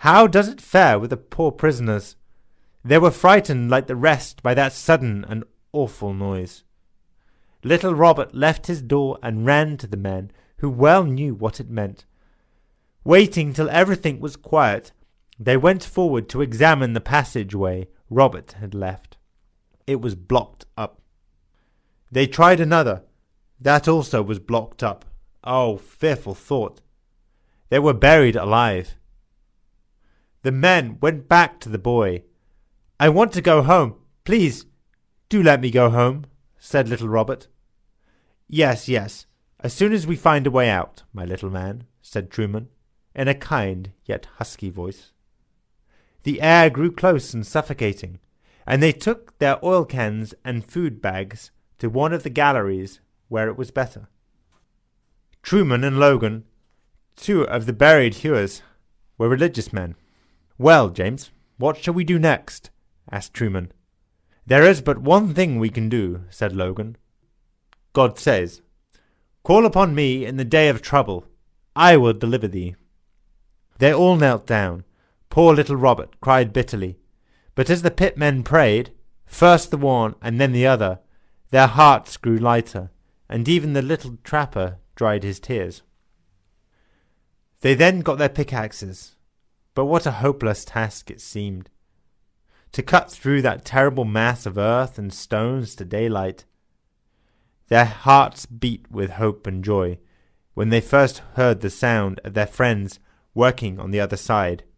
How does it fare with the poor prisoners? They were frightened like the rest by that sudden and awful noise. Little Robert left his door and ran to the men, who well knew what it meant. Waiting till everything was quiet, they went forward to examine the passage-way Robert had left. It was blocked up. They tried another. That also was blocked up. Oh, fearful thought! They were buried alive. The men went back to the boy. "I want to go home. Please, do let me go home," said little Robert. "Yes, yes, as soon as we find a way out, my little man," said Truman, in a kind yet husky voice. The air grew close and suffocating, and they took their oil cans and food bags to one of the galleries where it was better. Truman and Logan, two of the buried hewers, were religious men. "Well, James, what shall we do next?" asked Truman. "There is but one thing we can do," said Logan. "God says, 'Call upon me in the day of trouble. I will deliver thee.'" They all knelt down. Poor little Robert cried bitterly. But as the pitmen prayed, first the one and then the other, their hearts grew lighter, and even the little trapper dried his tears. They then got their pickaxes, but what a hopeless task it seemed. To cut through that terrible mass of earth and stones to daylight. Their hearts beat with hope and joy when they first heard the sound of their friends working on the other side.